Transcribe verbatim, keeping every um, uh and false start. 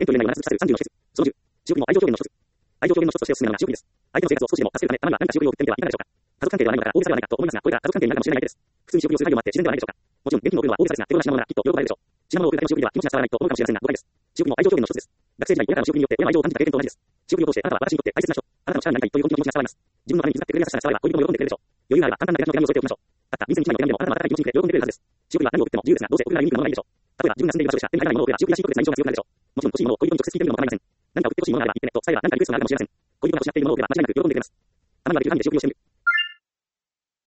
円という内容が続きさせるさんじゅうの施設。そのじゅう、仕送りも愛情表現の一つ。愛情表現の一つとしておすすめなのが仕送りです。相手の生活を少しでも助けるため、たまには何か仕送りを送ってみてはいかがでしょうか。家族関係ではないのだから大げさではないかと思いますが、これが家族関係になるかもしれないだけです。普通に仕送りをする作業もあって自然ではないでしょうか。もちろん、現金を送るのは大げさですが、手頃な品物ならきっと喜ばれるでしょう。品物を送るだけの仕送りでは気持ちが伝わらないと思うかもしれませんが、誤解です。仕送りも愛情表現の一つです。学生時代、親からの仕送りによって親の愛情を感じた経験と同じです。仕送りを通して、あなたは私にとって大切な人、あなたの力になりたいという本気の気持ちが伝わります。自分のために気遣ってくれる優しさが伝われば、恋人も喜んでくれるでしょう。余裕があれば簡単な手紙の手紙を添えておきましょう。たったにせんいちまいの手紙でもあなたの温かい気持ちに触れ喜んでくれるはずです。仕送りは何を送っても自由ですが、どうせ送るなりにくいものがいいでしょう。例えば、自分が住んでいる場所でしか手に入らないものを送れば仕送りがしにくくて印象が強くなるでしょう。もちろん欲しいものを恋人に直接聞いてみるのも構いません。何か送って欲しいものがあれば言ってねと伝えれば何かリクエストがあるかもしれません。恋人が欲しがっているものを送れば間違いなく喜んでくれます。たまにはできる範囲で仕送りをしてみる。